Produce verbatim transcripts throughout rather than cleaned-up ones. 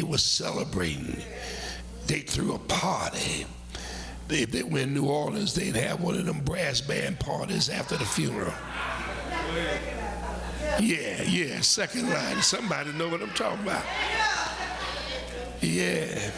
was celebrating. They threw a party. They, they were in New Orleans, they'd have one of them brass band parties after the funeral. Yeah, yeah, second line. Somebody know what I'm talking about. Yeah.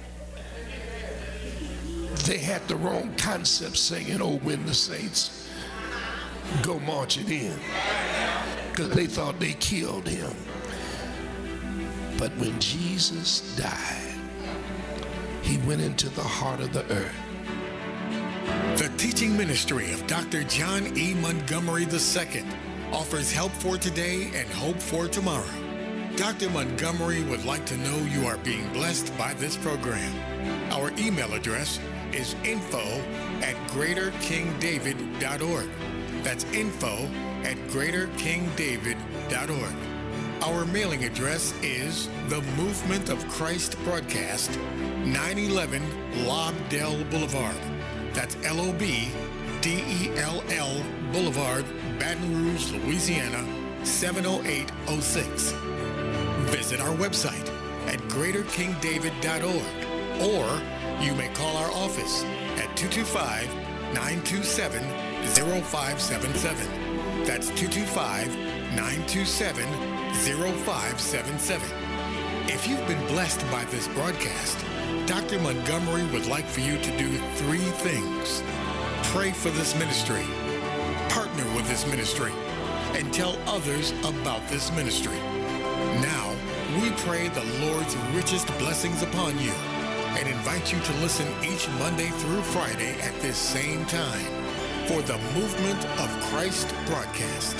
They had the wrong concept singing, "Oh, when the saints go marching in," because they thought they killed him. But when Jesus died, he went into the heart of the earth. The teaching ministry of Doctor John E. Montgomery the Second offers help for today and hope for tomorrow. Doctor Montgomery would like to know you are being blessed by this program. Our email address is info at greater king david dot org. That's info at greater king david dot org. Our mailing address is The Movement of Christ Broadcast, nine eleven Lobdell Boulevard. That's L O B D E L L Boulevard, Baton Rouge, Louisiana, seven oh eight oh six. Visit our website at greater king david dot org, or you may call our office at two two five, nine two seven, zero five seven seven. That's two two five, nine two seven, zero five seven seven. If you've been blessed by this broadcast, Doctor Montgomery would like for you to do three things. Pray for this ministry, partner with this ministry, and tell others about this ministry. Now, we pray the Lord's richest blessings upon you and invite you to listen each Monday through Friday at this same time for the Movement of Christ broadcast.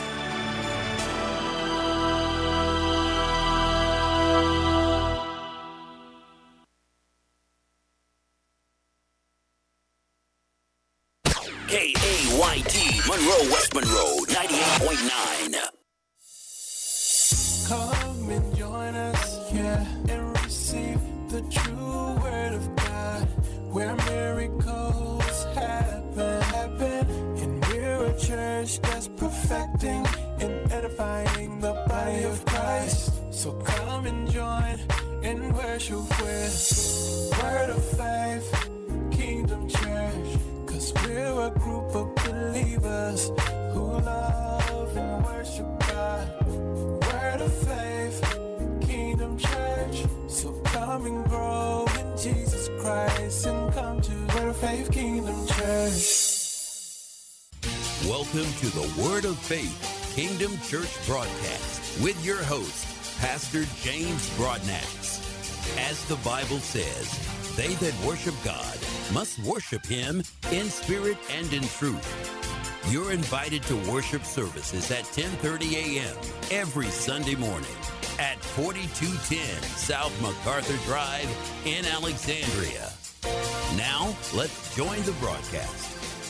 K A Y T, Monroe, West Monroe, ninety-eight point nine. Come and join us, yeah, and receive the true word of God, where miracles happen, happen. And we're a church that's perfecting and edifying the body of Christ. So come and join and worship with Word of Faith, Kingdom Church. Cause we're a group of believers who love and worship God. Word of Faith, Kingdom Church. So come and grow in Jesus Christ and come to Word of Faith, Kingdom Church. Welcome to the Word of Faith, Kingdom Church broadcast with your host, Pastor James Broadnax. As the Bible says, they that worship God must worship him in spirit and in truth. You're invited to worship services at ten thirty a.m. every Sunday morning at forty-two ten South MacArthur Drive in Alexandria. Now, let's join the broadcast.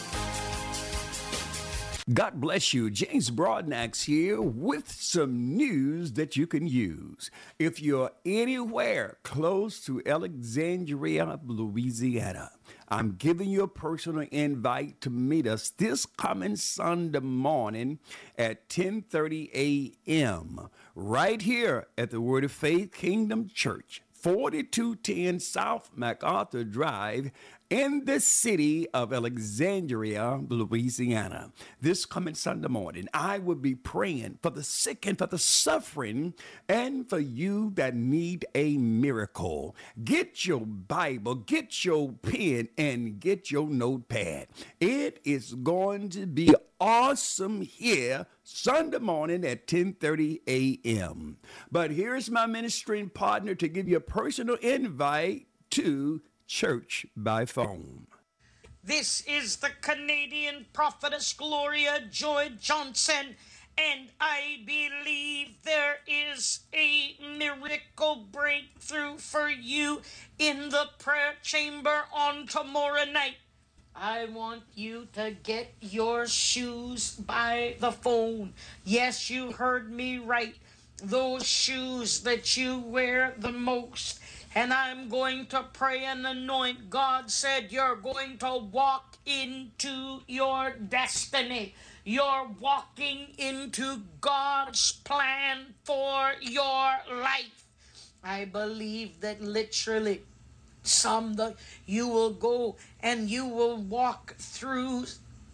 God bless you. James Broadnax here with some news that you can use. If you're anywhere close to Alexandria, Louisiana, I'm giving you a personal invite to meet us this coming Sunday morning at ten thirty a.m. right here at the Word of Faith Kingdom Church, forty-two ten South MacArthur Drive, in the city of Alexandria, Louisiana. This coming Sunday morning, I will be praying for the sick and for the suffering and for you that need a miracle. Get your Bible, get your pen, and get your notepad. It is going to be awesome here Sunday morning at ten thirty a.m. But here's my ministering partner to give you a personal invite to church by phone. This is the Canadian prophetess Gloria Joy Johnson, and I believe there is a miracle breakthrough for you in the prayer chamber on tomorrow night. I want you to get your shoes by the phone. Yes, you heard me right. Those shoes that you wear the most. And I'm going to pray and anoint. God said you're going to walk into your destiny. You're walking into God's plan for your life. I believe that literally some the you will go and you will walk through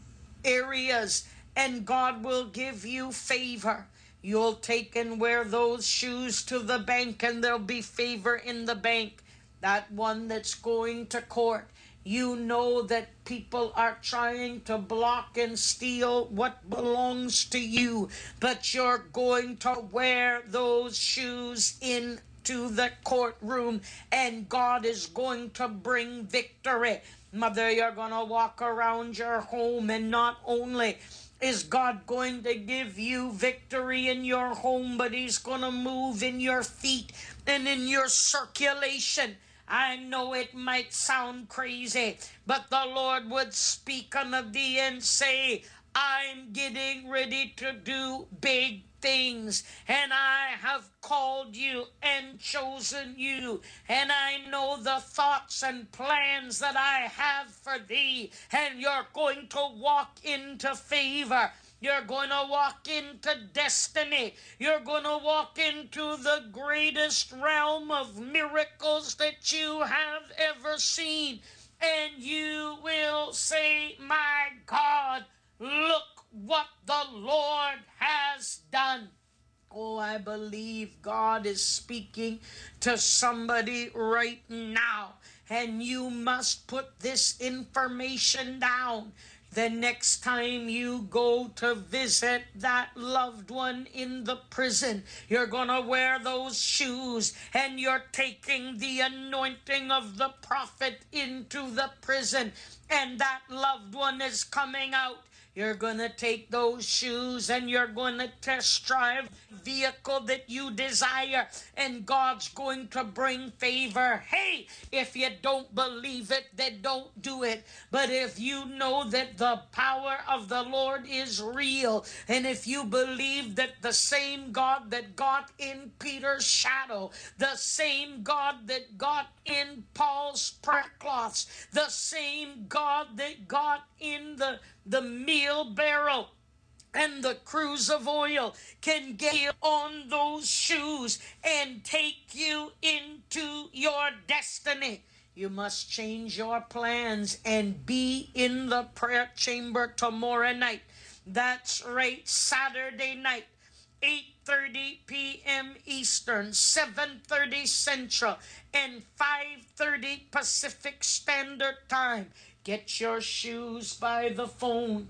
areas and God will give you favor. You'll take and wear those shoes to the bank and there'll be favor in the bank. That one that's going to court, you know that people are trying to block and steal what belongs to you, but you're going to wear those shoes in to the courtroom and God is going to bring victory. Mother, you're going to walk around your home and not only is God going to give you victory in your home, but He's going to move in your feet and in your circulation. I know it might sound crazy, but the Lord would speak unto thee and say, I'm getting ready to do big things, and I have called you and chosen you, and I know the thoughts and plans that I have for thee, and you're going to walk into favor. You're going to walk into destiny. You're going to walk into the greatest realm of miracles that you have ever seen. And you will say, my God, look what the Lord has done. Oh, I believe God is speaking to somebody right now. And you must put this information down. The next time you go to visit that loved one in the prison, you're going to wear those shoes and you're taking the anointing of the prophet into the prison, and that loved one is coming out. You're going to take those shoes and you're going to test drive the vehicle that you desire, and God's going to bring favor. Hey, if you don't believe it, then don't do it. But if you know that the power of the Lord is real, and if you believe that the same God that got in Peter's shadow, the same God that got in Paul's prayer cloths, the same God that got in the, the meal barrel and the cruse of oil, can get you on those shoes and take you into your destiny. You must change your plans and be in the prayer chamber tomorrow night. That's right, Saturday night, eight thirty p.m. Eastern, seven thirty Central, and five thirty Pacific Standard Time. Get your shoes by the phone.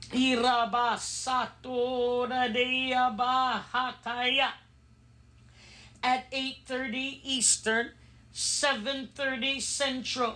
At eight thirty Eastern, seven thirty Central,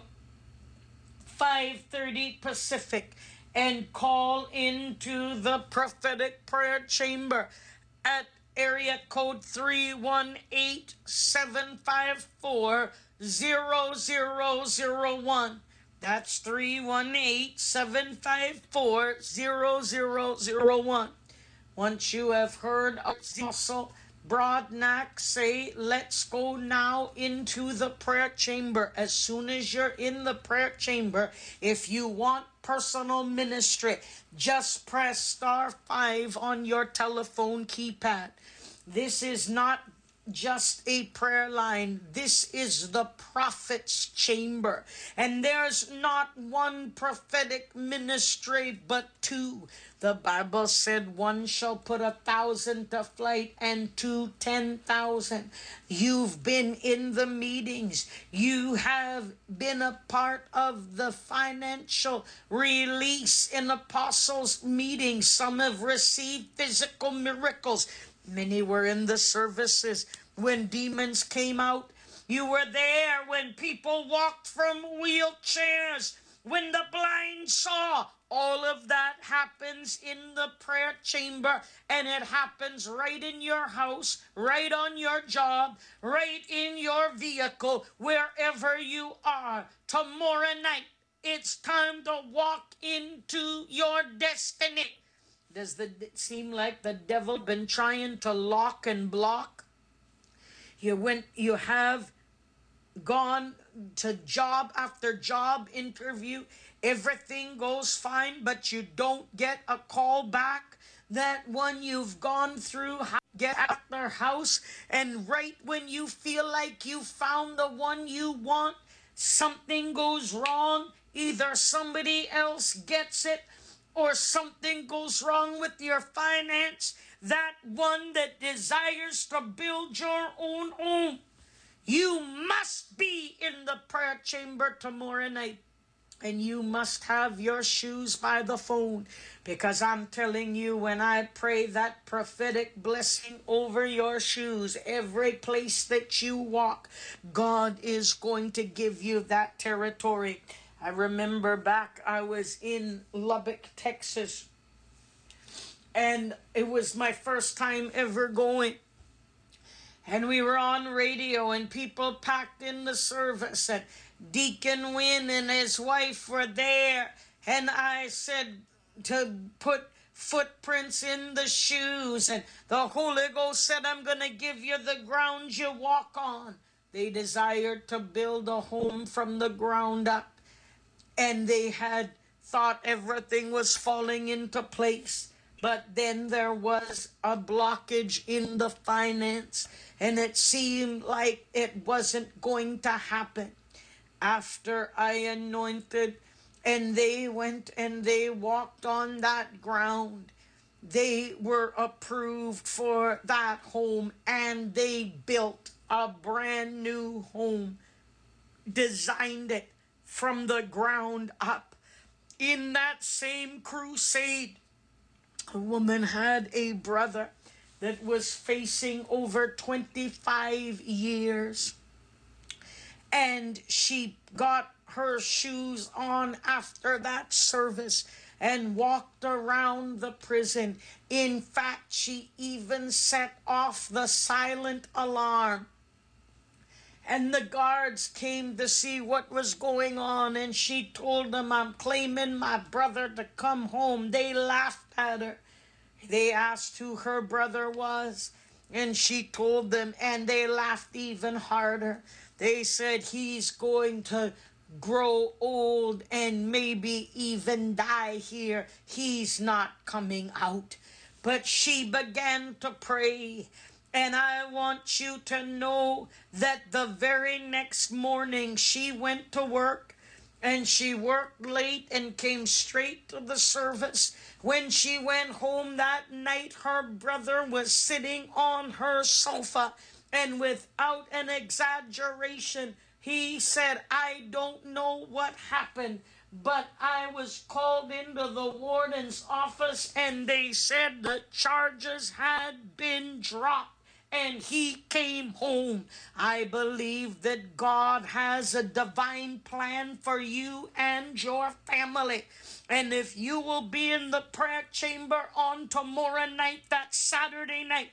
five thirty Pacific, and call into the prophetic prayer chamber at area code three one eight, seven five four, zero zero zero one. That's three one eight, seven five four, zero zero zero one. Once you have heard Apostle Broadnax say, let's go now into the prayer chamber. As soon as you're in the prayer chamber, if you want personal ministry, just press star five on your telephone keypad. This is not just a prayer line. This is the prophet's chamber. And there's not one prophetic ministry, but two. The Bible said one shall put a thousand to flight and two ten thousand. You've been in the meetings. You have been a part of the financial release in apostles' meetings. Some have received physical miracles. Many were in the services when demons came out. You were there when people walked from wheelchairs, when the blind saw. All of that happens in the prayer chamber, and it happens right in your house, right on your job, right in your vehicle, wherever you are. Tomorrow night, it's time to walk into your destiny. Does it seem like the devil been trying to lock and block? You went, you have gone to job after job interview. Everything goes fine, but you don't get a call back. that one you've gone through, get out their house, and right when you feel like you found the one you want, something goes wrong. Either somebody else gets it or something goes wrong with your finance. That one that desires to build your own home, you must be in the prayer chamber tomorrow night. And you must have your shoes by the phone, because I'm telling you, when I pray that prophetic blessing over your shoes, every place that you walk, God is going to give you that territory. I remember back, I was in Lubbock, Texas, and it was my first time ever going. And we were on radio, and people packed in the service, and Deacon Wynn and his wife were there. And I said to put footprints in the shoes, and the Holy Ghost said, I'm going to give you the ground you walk on. They desired to build a home from the ground up, and they had thought everything was falling into place. But then there was a blockage in the finance, and it seemed like it wasn't going to happen. After I anointed, and they went and they walked on that ground, they were approved for that home, and they built a brand new home, designed it from the ground up. In that same crusade, a woman had a brother that was facing over twenty-five years. And she got her shoes on after that service and walked around the prison. In fact, she even set off the silent alarm. And the guards came to see what was going on, and she told them, I'm claiming my brother to come home. They laughed at her. They asked who her brother was, and she told them, and they laughed even harder. They said, he's going to grow old and maybe even die here. He's not coming out. But she began to pray. And I want you to know that the very next morning she went to work, and she worked late and came straight to the service. When she went home that night, her brother was sitting on her sofa, and without an exaggeration, he said, I don't know what happened, but I was called into the warden's office, and they said the charges had been dropped. And he came home. I believe that God has a divine plan for you and your family. And if you will be in the prayer chamber on tomorrow night, that Saturday night,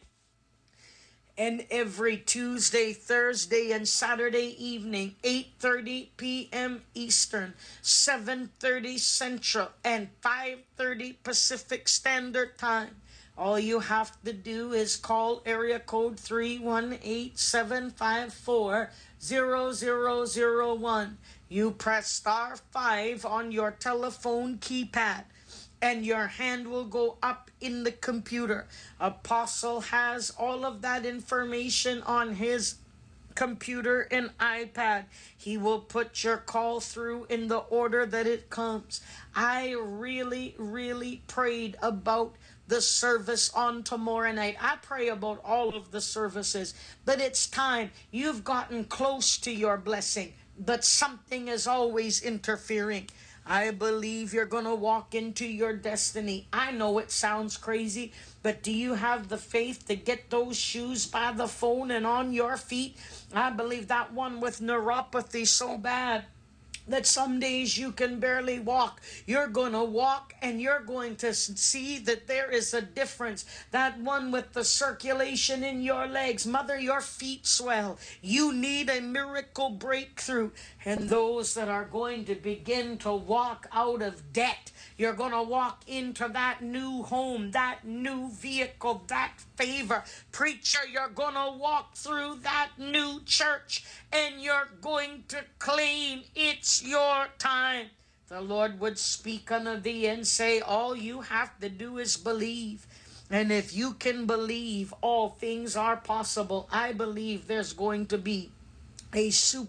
and every Tuesday, Thursday, and Saturday evening, eight thirty p.m. Eastern, seven thirty Central, and five thirty Pacific Standard Time, all you have to do is call area code three one eight, seven five four, zero zero zero one. You press star five on your telephone keypad, and your hand will go up in the computer. Apostle has all of that information on his computer and iPad. He will put your call through in the order that it comes. I really, really prayed about the service on tomorrow night. I pray about all of the services, but it's time. You've gotten close to your blessing, but something is always interfering. I believe you're going to walk into your destiny. I know it sounds crazy, but do you have the faith to get those shoes by the phone and on your feet? I believe that one with neuropathy so bad that some days you can barely walk. You're going to walk, and you're going to see that there is a difference. That one with the circulation in your legs, mother, your feet swell. You need a miracle breakthrough. And those that are going to begin to walk out of debt, you're going to walk into that new home, that new vehicle, that favor. Preacher, you're going to walk through that new church, and you're going to claim it's your time. The Lord would speak unto thee and say, all you have to do is believe. And if you can believe all things are possible, I believe there's going to be a super